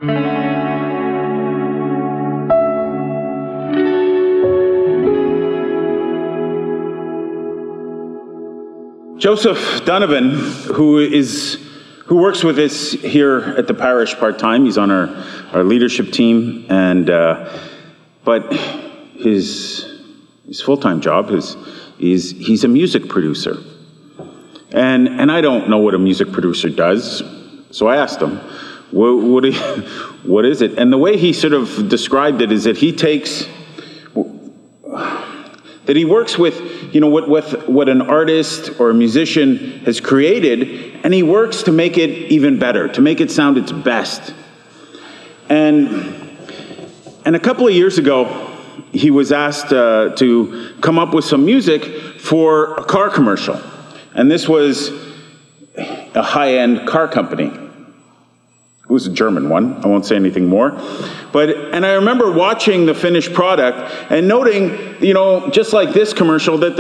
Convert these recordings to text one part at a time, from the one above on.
Joseph Donovan, who works with us here at the parish part-time, he's on our leadership team, and but his full-time job is he's a music producer, and I don't know what a music producer does, so I asked him, what is it? And the way he sort of described it is that he works with, what an artist or a musician has created, and he works to make it even better, to make it sound its best. And a couple of years ago, he was asked to come up with some music for a car commercial. And this was a high-end car company. It was a German one. I won't say anything more. And I remember watching the finished product and noting, just like this commercial, that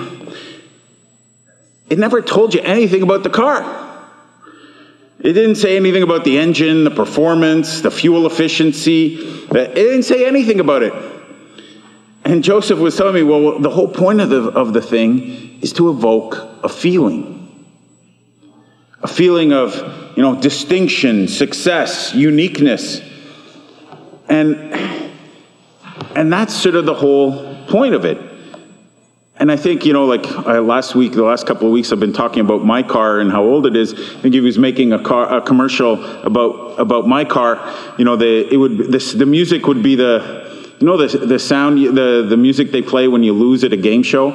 it never told you anything about the car. It didn't say anything about the engine, the performance, the fuel efficiency. It didn't say anything about it. And Joseph was telling me, well, the whole point of the thing is to evoke a feeling. A feeling of, distinction, success, uniqueness. And that's sort of the whole point of it. And I think, the last couple of weeks I've been talking about my car and how old it is. I think he was making a commercial about my car. The music would be the sound, the music they play when you lose at a game show.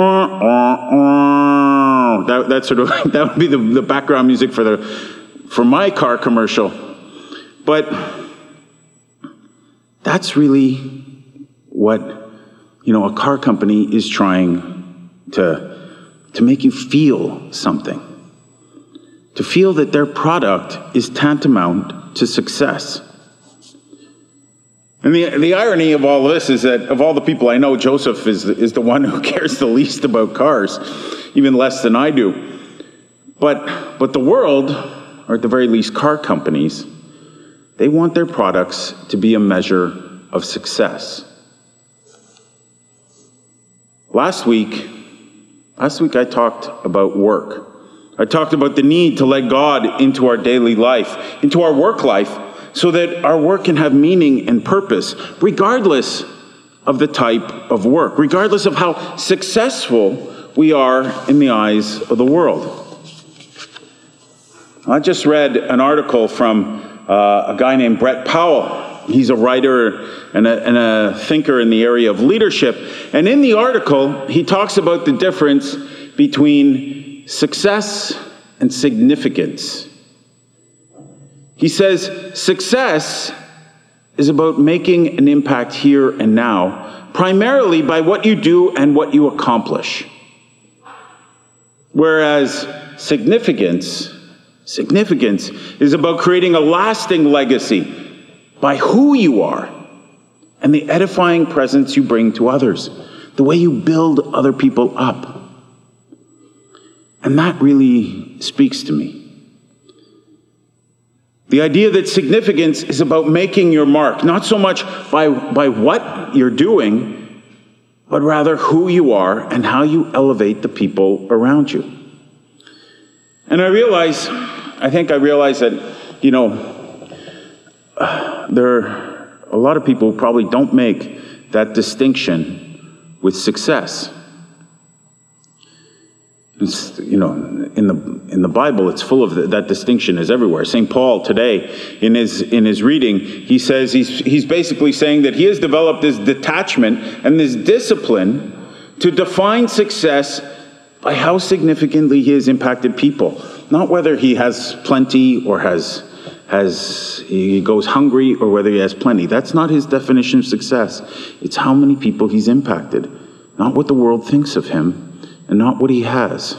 That would be the background music for my car commercial. But that's really what a car company is trying to make you feel something, to feel that their product is tantamount to success. And the irony of all this is that of all the people I know, Joseph is the one who cares the least about cars, even less than I do. But the world, or at the very least car companies, they want their products to be a measure of success. Last week I talked about work. I talked about the need to let God into our daily life, into our work life, so that our work can have meaning and purpose, regardless of the type of work, regardless of how successful we are in the eyes of the world. I just read an article from a guy named Brett Powell. He's a writer and a thinker in the area of leadership. And in the article, he talks about the difference between success and significance. He says, success is about making an impact here and now, primarily by what you do and what you accomplish. Whereas significance is about creating a lasting legacy by who you are and the edifying presence you bring to others, the way you build other people up. And that really speaks to me. The idea that significance is about making your mark, not so much by what you're doing, but rather who you are and how you elevate the people around you. And I realize that, there are a lot of people who probably don't make that distinction with success. It's, in the Bible, it's full of that distinction is everywhere. St. Paul today, in his reading, he says he's basically saying that he has developed this detachment and this discipline to define success by how significantly he has impacted people, not whether he has plenty or he goes hungry or whether he has plenty. That's not his definition of success. It's how many people he's impacted, not what the world thinks of him, and not what he has.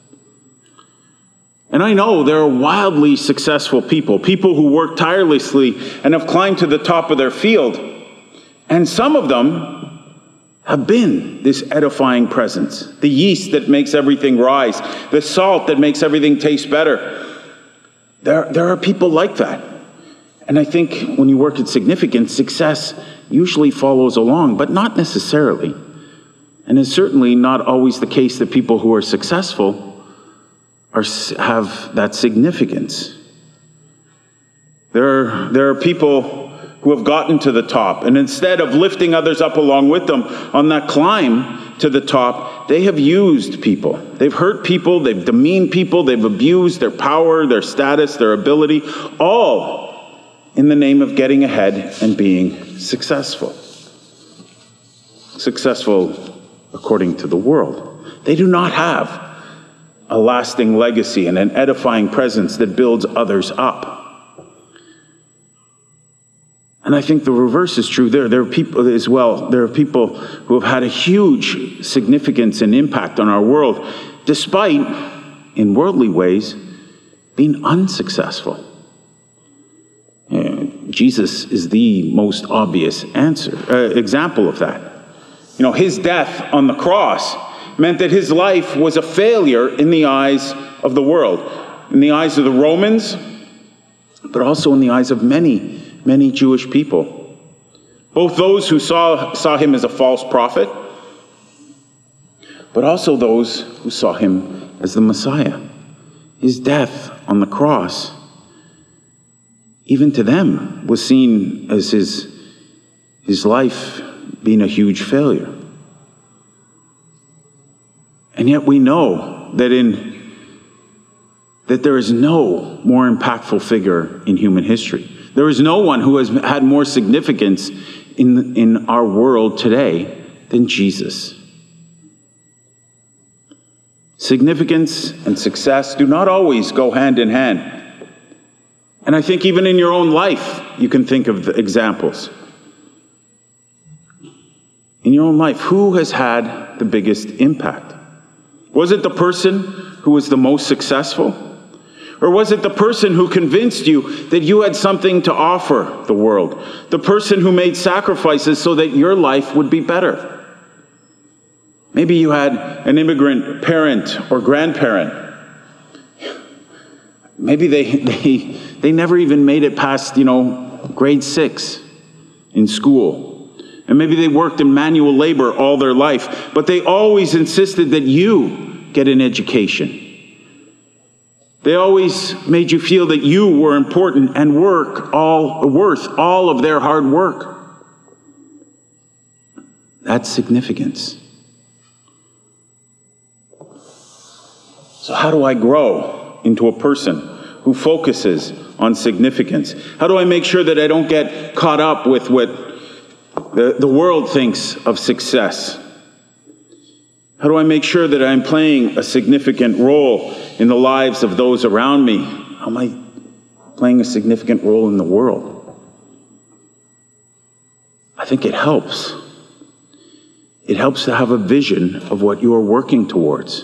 And I know there are wildly successful people who work tirelessly and have climbed to the top of their field. And some of them have been this edifying presence, the yeast that makes everything rise, the salt that makes everything taste better. There are people like that. And I think when you work at significance, success usually follows along, but not necessarily. And it's certainly not always the case that people who are successful have that significance. There are people who have gotten to the top, and instead of lifting others up along with them on that climb to the top, they have used people. They've hurt people, they've demeaned people, they've abused their power, their status, their ability, all in the name of getting ahead and being successful. Successful according to the world. They do not have a lasting legacy and an edifying presence that builds others up. And I think the reverse is true. There are people as well. There are people who have had a huge significance and impact on our world, despite, in worldly ways, being unsuccessful. Jesus is the most obvious example of that. His death on the cross meant that his life was a failure in the eyes of the world, in the eyes of the Romans, but also in the eyes of many Jewish people. Both those who saw him as a false prophet, but also those who saw him as the Messiah. His death on the cross, even to them, was seen as his life being a huge failure. And yet we know that there is no more impactful figure in human history. There is no one who has had more significance in our world today than Jesus. Significance and success do not always go hand in hand. And I think even in your own life, you can think of the examples. In your own life, who has had the biggest impact? Was it the person who was the most successful? Or was it the person who convinced you that you had something to offer the world? The person who made sacrifices so that your life would be better? Maybe you had an immigrant parent or grandparent. Maybe they never even made it past, grade 6 in school. And maybe they worked in manual labor all their life, but they always insisted that you get an education. They always made you feel that you were important and worth all of their hard work. That's significance. So how do I grow into a person who focuses on significance? How do I make sure that I don't get caught up with what the world thinks of success? How do I make sure that I'm playing a significant role in the lives of those around me? How am I playing a significant role in the world? I think it helps. It helps to have a vision of what you are working towards.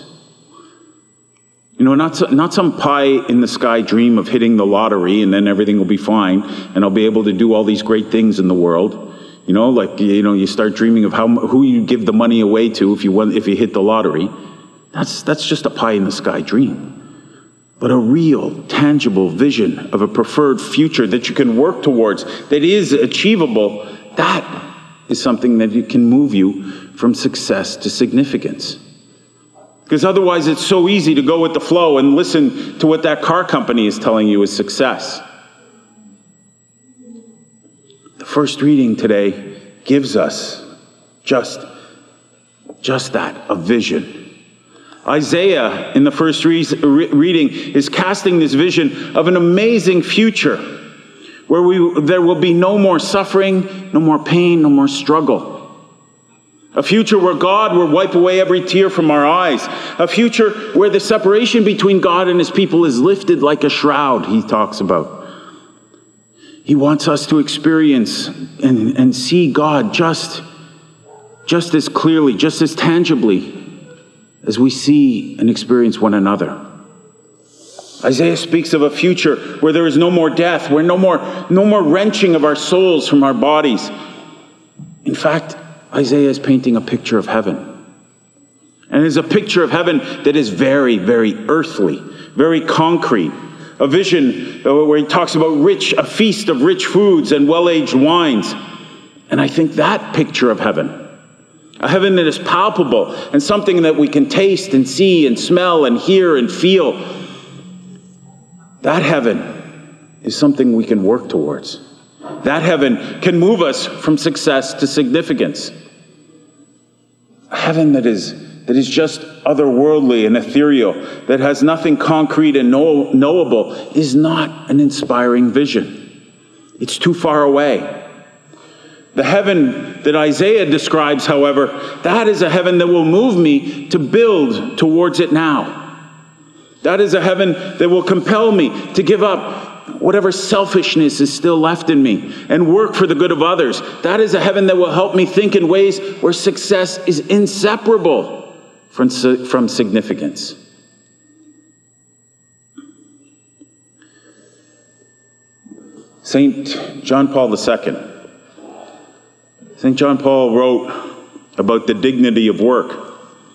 Not some pie-in-the-sky dream of hitting the lottery and then everything will be fine and I'll be able to do all these great things in the world. You start dreaming of who you give the money away to if you hit the lottery. That's just a pie-in-the-sky dream. But a real, tangible vision of a preferred future that you can work towards, that is achievable, that is something that can move you from success to significance. Because otherwise it's so easy to go with the flow and listen to what that car company is telling you is success. The first reading today gives us just that, a vision. Isaiah, in the first reading, is casting this vision of an amazing future where there will be no more suffering, no more pain, no more struggle. A future where God will wipe away every tear from our eyes. A future where the separation between God and his people is lifted like a shroud, he talks about. He wants us to experience and see God just as clearly, just as tangibly as we see and experience one another. Isaiah speaks of a future where there is no more death, where no more wrenching of our souls from our bodies. In fact, Isaiah is painting a picture of heaven. And it is a picture of heaven that is very, very earthly, very concrete. A vision where he talks about a feast of rich foods and well-aged wines. And I think that picture of heaven, a heaven that is palpable and something that we can taste and see and smell and hear and feel, that heaven is something we can work towards. That heaven can move us from success to significance. A heaven that is just otherworldly and ethereal, that has nothing concrete and knowable, is not an inspiring vision. It's too far away. The heaven that Isaiah describes, however, that is a heaven that will move me to build towards it now. That is a heaven that will compel me to give up whatever selfishness is still left in me and work for the good of others. That is a heaven that will help me think in ways where success is inseparable from significance. St. John Paul II. St. John Paul wrote about the dignity of work.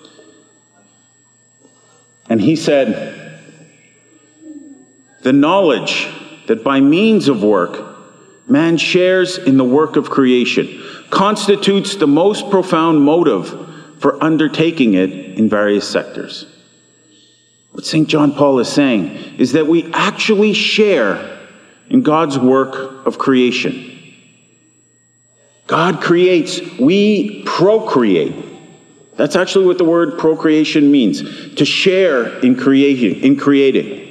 And he said, "The knowledge that by means of work, man shares in the work of creation constitutes the most profound motive for undertaking it in various sectors." What St. John Paul is saying is that we actually share in God's work of creation. God creates, we procreate. That's actually what the word procreation means, to share in creating.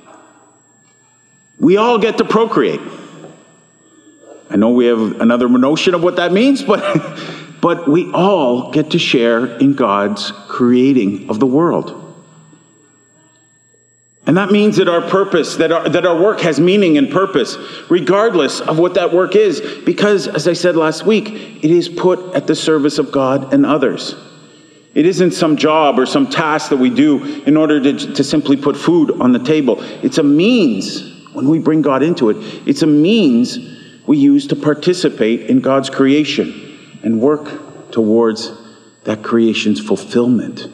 We all get to procreate. I know we have another notion of what that means, but we all get to share in God's creating of the world. And that means that our purpose, that our work has meaning and purpose, regardless of what that work is, because, as I said last week, it is put at the service of God and others. It isn't some job or some task that we do in order to simply put food on the table. It's a means, when we bring God into it, it's a means we use to participate in God's creation and work towards that creation's fulfillment.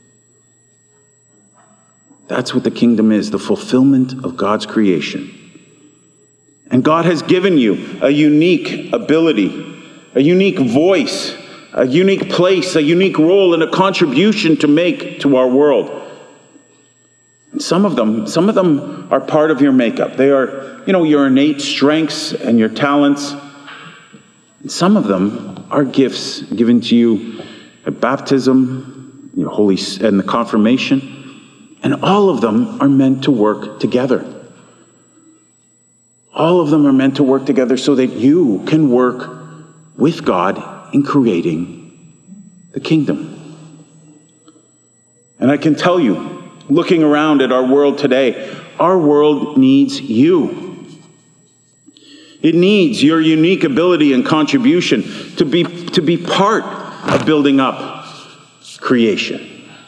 That's what the kingdom is, the fulfillment of God's creation. And God has given you a unique ability, a unique voice, a unique place, a unique role, and a contribution to make to our world. And some of them are part of your makeup. They are, your innate strengths and your talents. And some of them are gifts given to you at baptism, and the confirmation. And all of them are meant to work together. All of them are meant to work together so that you can work with God in creating the kingdom. And I can tell you, looking around at our world today, our world needs you. It needs your unique ability and contribution to be part of building up creation.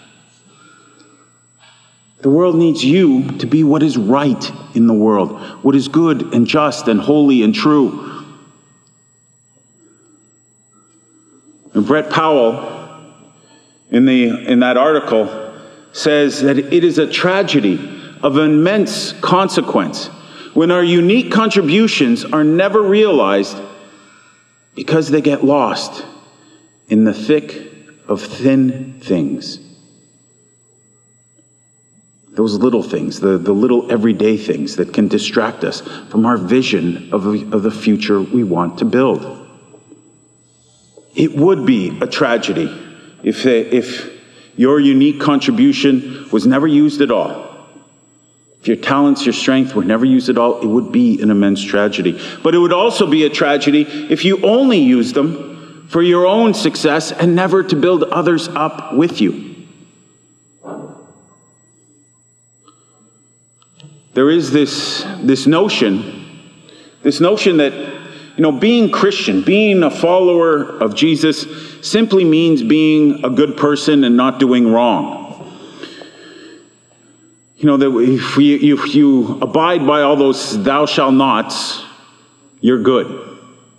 The world needs you to be what is right in the world, what is good and just and holy and true. And Brett Powell, in that article, says that it is a tragedy of immense consequence when our unique contributions are never realized because they get lost in the thick of thin things. Those little things, the little everyday things that can distract us from our vision of the future we want to build. It would be a tragedy if your unique contribution was never used at all. If your talents, your strength were never used at all, it would be an immense tragedy. But it would also be a tragedy if you only used them for your own success and never to build others up with you. There is this notion that, being Christian, being a follower of Jesus, simply means being a good person and not doing wrong. That if you abide by all those thou shalt nots, you're good.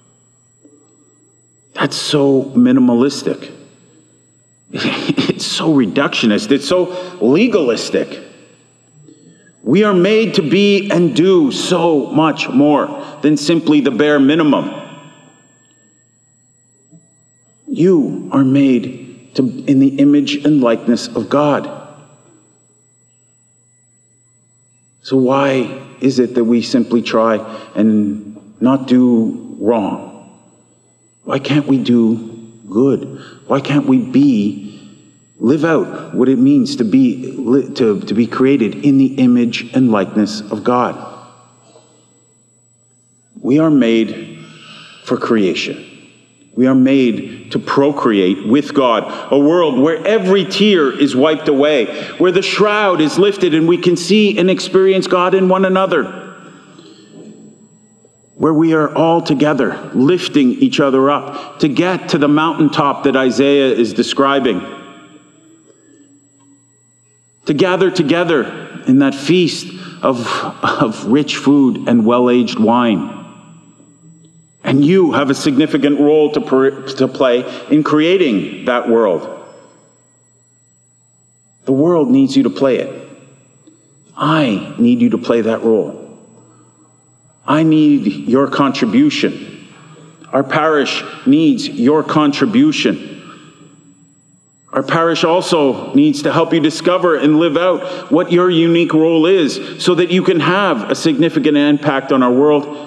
That's so minimalistic. It's so reductionist. It's so legalistic. We are made to be and do so much more than simply the bare minimum. You are made in the image and likeness of God. So why is it that we simply try and not do wrong? Why can't we do good? Why can't we live out what it means to be created in the image and likeness of God? We are made for creation. We are made to procreate with God, a world where every tear is wiped away, where the shroud is lifted and we can see and experience God in one another, where we are all together lifting each other up to get to the mountaintop that Isaiah is describing, to gather together in that feast of rich food and well-aged wine. And you have a significant role to play in creating that world. The world needs you to play it. I need you to play that role. I need your contribution. Our parish needs your contribution. Our parish also needs to help you discover and live out what your unique role is so that you can have a significant impact on our world,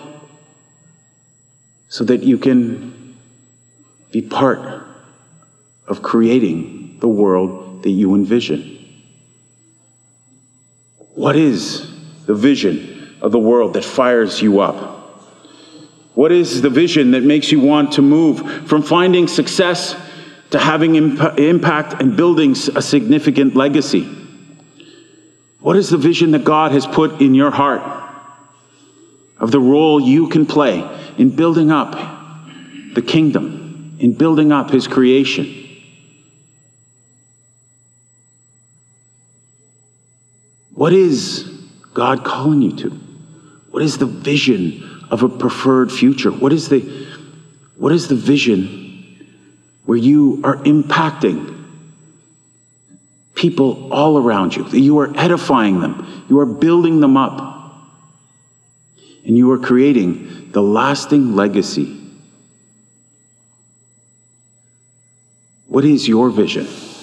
so that you can be part of creating the world that you envision. What is the vision of the world that fires you up? What is the vision that makes you want to move from finding success to having impact and building a significant legacy? What is the vision that God has put in your heart of the role you can play in building up the kingdom, in building up his creation? What is God calling you to? What is the vision of a preferred future? What is the vision where you are impacting people all around you, that you are edifying them, you are building them up, and you are creating the lasting legacy? What is your vision?